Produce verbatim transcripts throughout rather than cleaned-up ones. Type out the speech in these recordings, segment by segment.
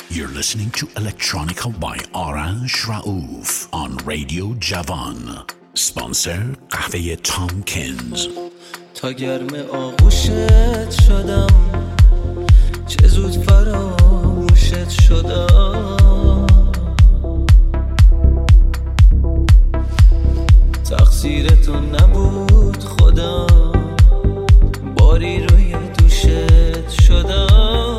You're listening to Electronica by Arash Raouf on Radio Javan. Sponsor قهوه تامکینز. تا گرم آغوشت شدم چه زود فراموشت شدم، تقصیر تو نبود خودم باری روی دوشت شدم،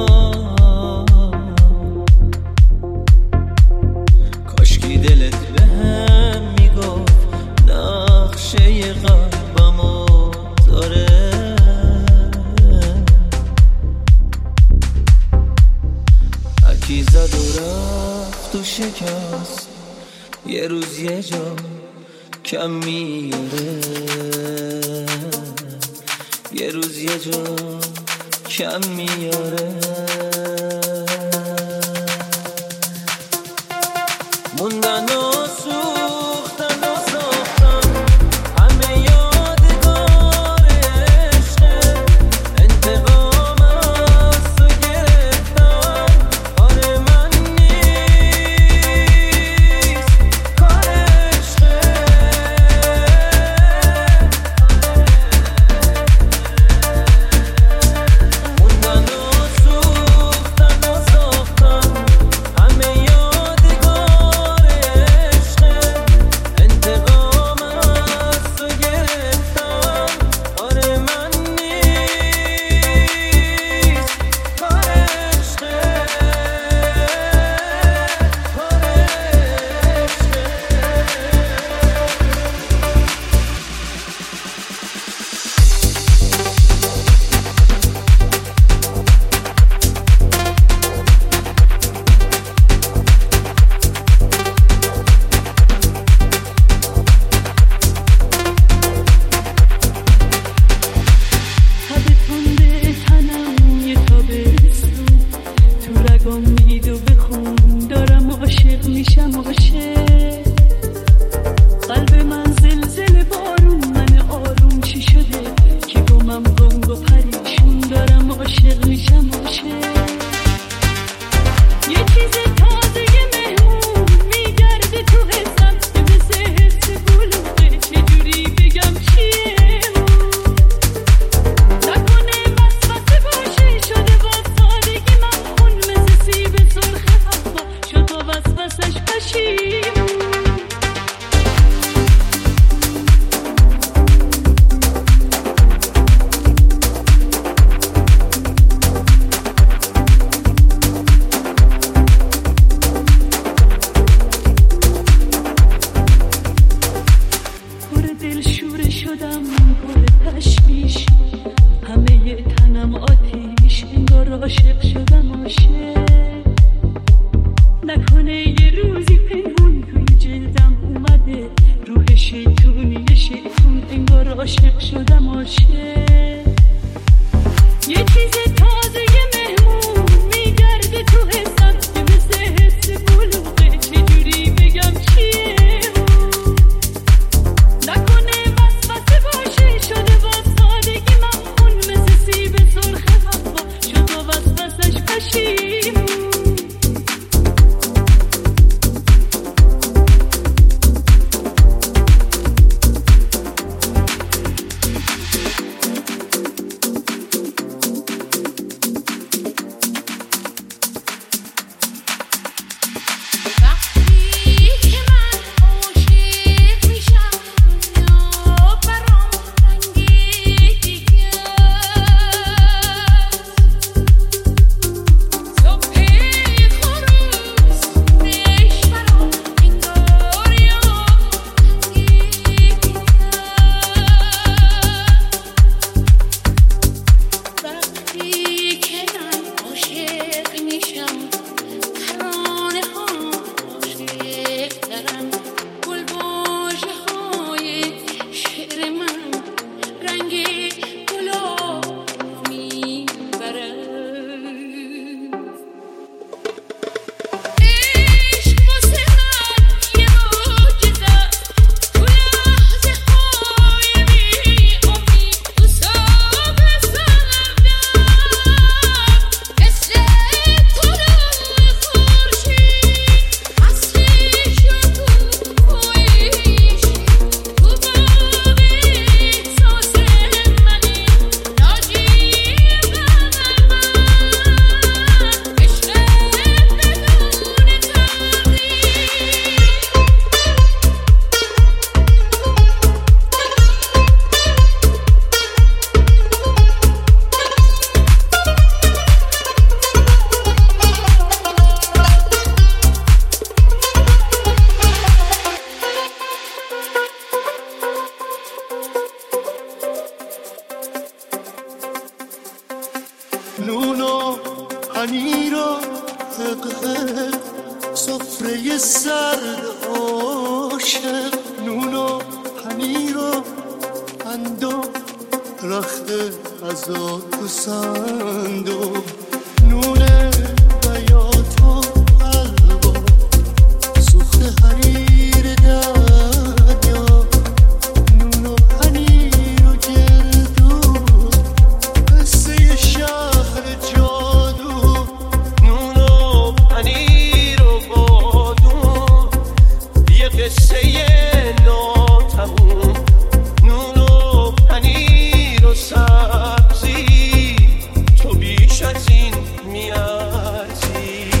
کاشکی دلت به هم میگفت نقشه قلبمو داره، هرکی زد و رفت و شکست یه روز یه جا کم میاره، یه روز یه جا کم میاره، موندن و سوختن و ساختن همه یادگار عشقه، انتقام از تو گرفتن آره من نیست کار عشقه، موندن و سوختن و ساختن همه یادگار عشقه، انتقام از تو گرفتن آره من نیست کار عشقه، کار تب تنده تنم یه تابستون تو رگام میدید و بخون دارم عاشق میشم عاشق، قلب من زلزله بارون من آروم چی شده که گمم گنگ و پریشون دارم عاشق میشم عاشق، یه چیز تازه مهمون میگرده تو حسم که مثل حس بلوغه چجوری بگم چیه نکنه وسوسه باشه شده با سادگی من خون مثل سیب سرخ حوا شد با وسوسش پشیمون، پر دل شوره شدم پر تشویش همه تنم آتیش انگار عاشق شدم عاشق، نکنه یه روزی پنهون توی جلدم اومده روح شیطونی شیطون انگار عاشق شدم عاشق، یه چیز تازه مهمون میگرده تو حسم که مثل حس بلوغه چجوری بگم چیه نکنه وسوسه باشه شده با سادگی من خون مثل سیب سرخ حوا شد با وسوسش پشیمون. و پنیر و حقه سفره سرد عاشق نون و پنیر و قند و رخت غذا و سند و نون بیات و حلوا سوخت حریر دریا نون و پنیر و گردو قصه شهر جادو نون و پنیر و بادو یه قصه ناتموم نون و پنیر و سبزی تو بیش از این میارزی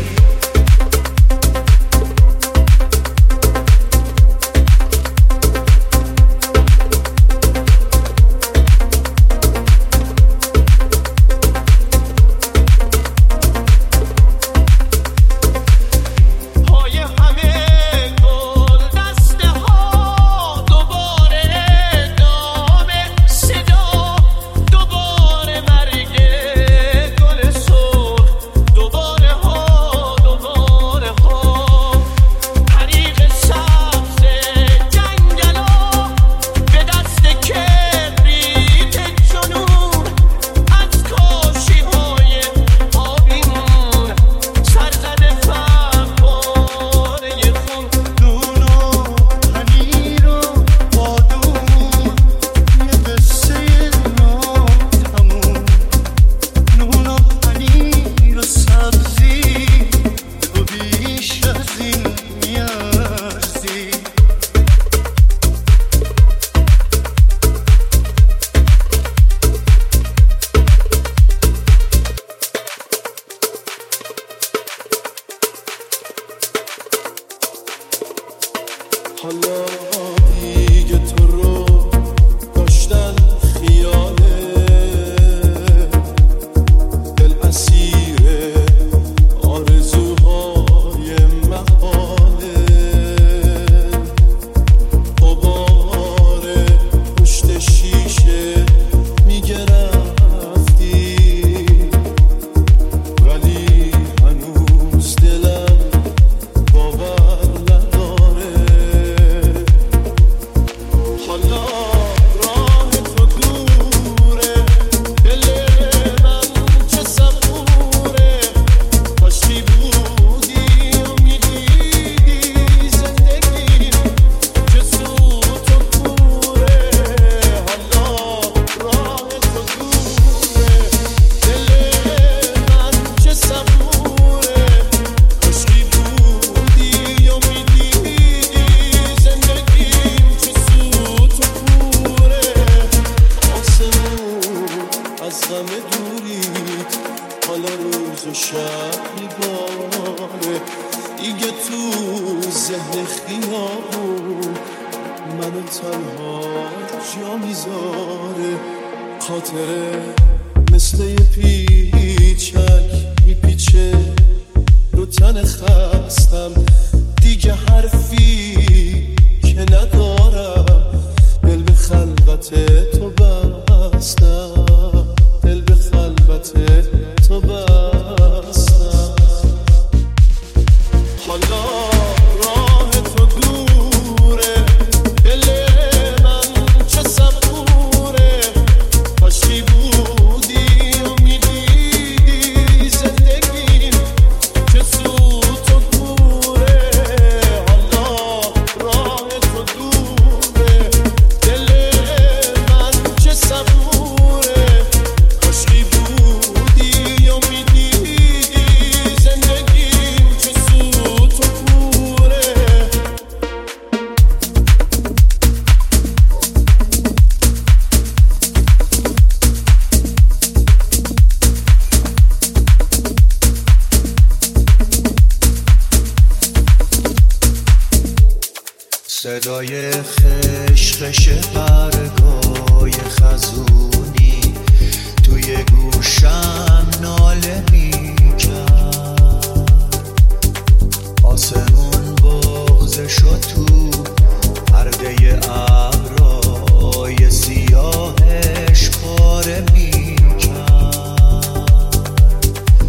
پای همه گل دسته ها دوباره دامه صدا دوباره مرگ گل سرخ دوباره ها دوباره ها طریق سبز جنگلا به دست کبریت جنون از کاشی های آبیمون سرزده فقاره خون نون و پنیر و بادون یه قصه ناتموم نون و پنیر و سبزی تو بیش از این میارزی حالا دیگه تو رو داشتن خیاله دل اسیر آرزوهای محاله غبار پشت شیشه میگه رفتی ولی هنوز دلم باور نداره حالا راه تو دوره دل من چه صبوره کاشکی بودی و میدیدی زندگی چه سوت و کوره حالا راه تو دوره دل من چه صبوره کاشکی بودی و میدیدی زندگی چه سوت و کوره آسمون از غم دوریت حالا روز و شب نگاره دیگه تو ذهن خیابون منو تنها جا میذاره خاطره مثل یه پیچک میپیچه رو تن خستم دیگه حرفی که ندارم دل به خلوت تو بستم دل به خلوت تو بستم حالا راه تو دوره دل من چه صبوره کاشکی بودی و میدیدی زندگی چه سوت و کوره حالا راه تو دوره دل من چه صبوره کاشکی بودی و میدیدی زندگی چه سوت و کوره صدای خشخش برگای خزونی توی گوشم ناله میکرد آسمون بغض شد تو پرده ابرای سیاهش پاره میکرد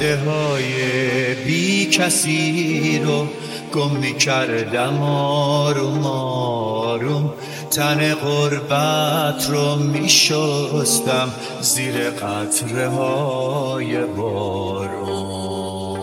جاده های بی کسی رو گم می کردم آروم آروم، تن غربت رو می شستم زیر قطره های بارون.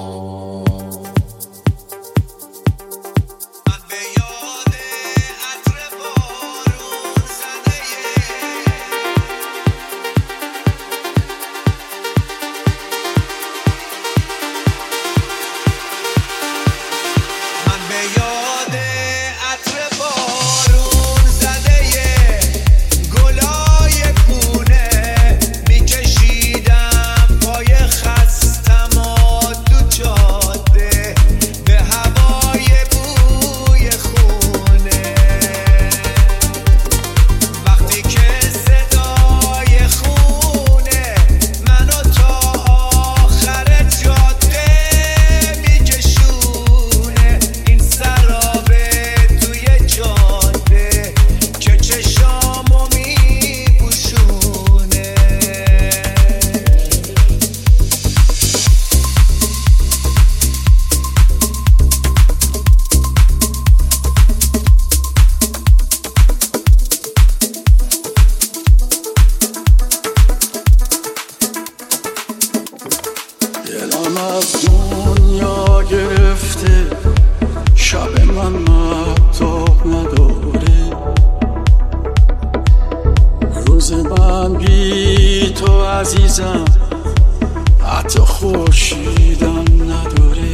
عزیزم حتی خورشیدم نداره.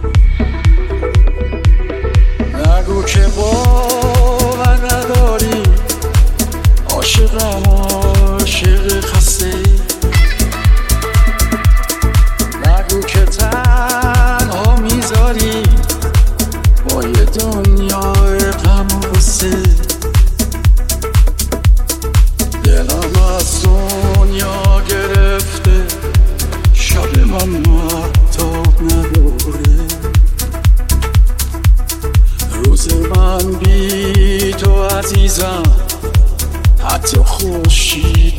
نگو که باور نداری، عاشقم عاشق خسته. نگو که تنها میذاری با یه دنیای غم و غصه. دلم از دنیا گرفته، شب من مهتاب نداره. روز من بی تو عزیزم حتی خورشید